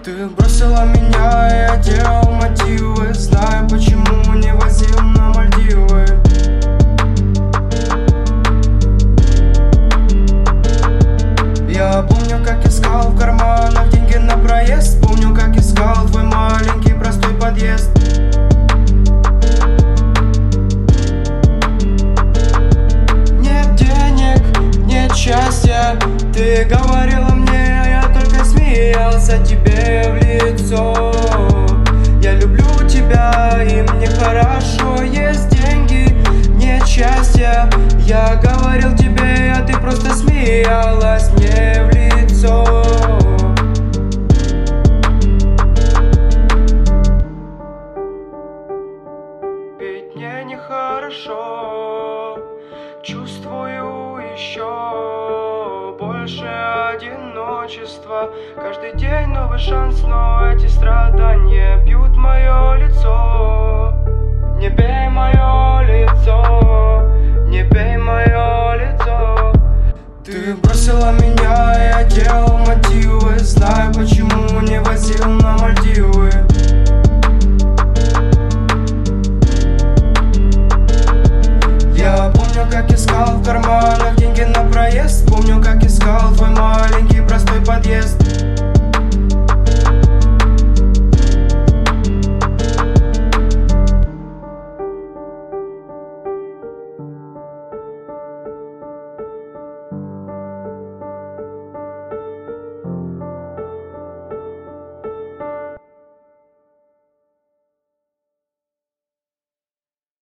Ты бросила меня, и я делал мотивы. Знаю, почему не возил на Мальдивы. Я помню, как искал в карманах деньги на проезд. Помню, как искал твой маленький простой подъезд. Нет денег, нет счастья. Ты говорила мне, а я только смеялся тебе в лицо. Я люблю тебя, и мне хорошо. Есть деньги, нет счастья. Я говорил тебе, а ты просто смеялась мне в лицо. Ведь мне нехорошо, чувствую еще больше одиночества. Каждый день новый шанс, но эти страдания бьют мое лицо. Не бей мое лицо, не бей мое лицо. Ты бросила меня, я делал мотивы.